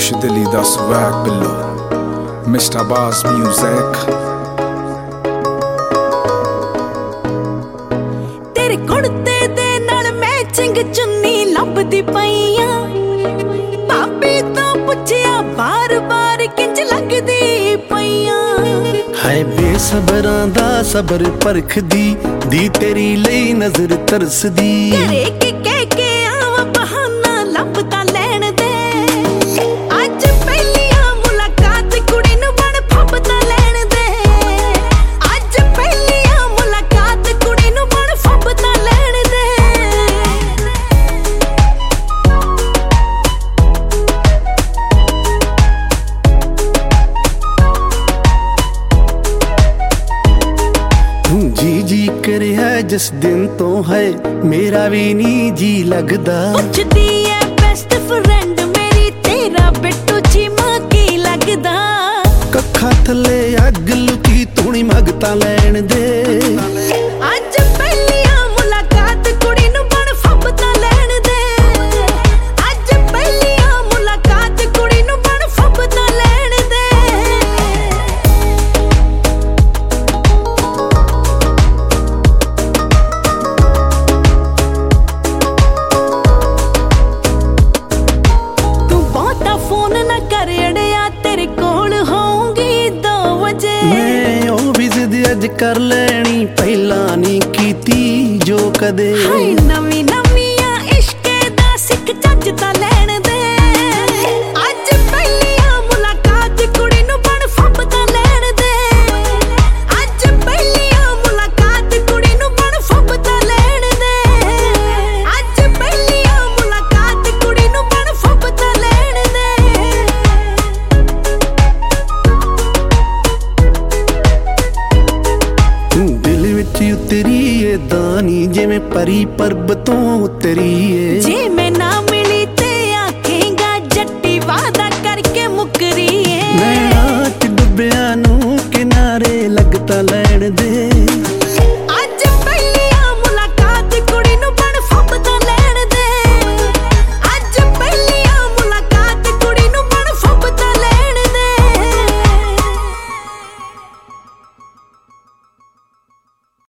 ਦਿਲੀ ਦਾ ਸਵੈਗ ਬਿੱਲੋ mister Baaz music. ਤੇਰੇ ਕੁੜਤੇ ਦੇ ਨਾਲ ਮੈਚਿੰਗ ਚੁੰਨੀ ਲੱਭਦੀ ਪਈਆਂ, ਭਾਬੀ ਤੋਂ ਪੁੱਛਿਆ ਬਾਰ-ਬਾਰ ਕਿੰਜ ਲੱਗਦੀ ਪਈਆਂ। ਹਾਏ ਬੇਸਬਰਾਂ ਦਾ ਸਬਰ ਪਰਖਦੀ ਦੀ ਤੇਰੀ ਲਈ ਨਜ਼ਰ ਤਰਸਦੀ। ਘਰੇ ਕੀ ਕਹਿ ਕੇ ਆਵਾਂ ਬਹਾਨਾ ਲੱਭ ਤਾਂ ਲੈਣ ਦੇ, ਅੱਜ ਪਹਿਲੀਆਂ ਮੁਲਾਕਾਤ ਕੁੜੀ ਨੂੰ ਬਣ ਫੱਬ ਤਾਂ ਲੈਣ ਦੇ। ਅੱਜ ਪਹਿਲੀਆਂ ਮੁਲਾਕਾਤ ਕੁੜੀ ਨੂੰ ਬਣ ਫੱਬ ਤਾਂ ਲੈਣ ਦੇ। ਜੀ ਜੀ ਕਰਿਆ ਜਿਸ ਦਿਨ ਤੋਂ ਹੈ ਮੇਰਾ ਵੀ ਨੀ ਜੀ ਲੱਗਦਾ। ਪੁੱਛਦੀ ਐ ਬੈਸਟ ਫਰੈਂਡ ਮੇਰੀ ਤੇਰਾ ਬਿੱਟੂ ਚੀਮਾ ਕੀ ਲੱਗਦਾ। ਕੱਖਾਂ ਥੱਲੇ ਅੱਗ ਲੁਕੀ ਤੂਣੀ ਮੰਗਤਾ ਲੈਣ ਦੇ। ਅੱਜ ਪਹਿਲੀਆਂ ਮੁਲਾਕਾਤ ਕੁੜੀ ਨੂੰ ਬਣ ਫੱਬ ਤਾਂ ਲੈਣ ਦੇ। ਅੱਜ ਪਹਿਲੀਆਂ ਮੁਲਾਕਾਤ ਕੁੜੀ ਨੂੰ ਬਣ ਫੱਬ ਤਾਂ ਲੈਣ ਦੇ। ਤੂੰ ਬਹੁਤਾ ਫੋਨ ਨਾ ਕਰ ਅੜਿਆ, ਤੇਰੇ ਕੋਲ ਹੋਊਂਗੀ 2 ਵਜੇ। ਮੈਂ ਉਹ ਵੀ ਜ਼ਿੱਦ ਅੱਜ ਕਰ ਲੈਣੀ ਪਹਿਲਾਂ ਨੀ ਕੀਤੀ ਜੋ ਕਦੇ। ਹਾਏ ਨਵੀਂ ਨਵੀਆਂ ਇਸ਼ਕੇ ਦਾ ਸਿੱਖ ਚੱਜ ਤਾਂ ਲੈਣ ਦੇ। ਅੱਜ ਪਹਿਲੀਆਂ ਮੁਲਾਕਾਤ ਕੁੜੀ ਨੂੰ ਬਣ ਫੱਬ ਤਾਂ ਲੈਣ ਦੇ। ਅੱਜ ਪਹਿਲੀਆਂ ਮੁਲਾਕਾਤ ਕੁੜੀ ਨੂੰ ਬਣ ਫੱਬ ਤਾਂ ਲੈਣ ਦੇ। ਅੱਜ ਪਹਿਲੀਆਂ ਮੁਲਾਕਾਤ ਕੁੜੀ ਨੂੰ ਬਣ ਫੱਬ ਤਾਂ ਲੈਣ ਦੇ। ਦਿਲ ਵਿੱਚ ਉਤਰੀ ਏ ਦਾਨੀ ਜਿਵੇਂ ਪਰੀ ਪਰਬਤੋਂ ਉਤਰੀ ਏ। ਜੇ ਮੈਂ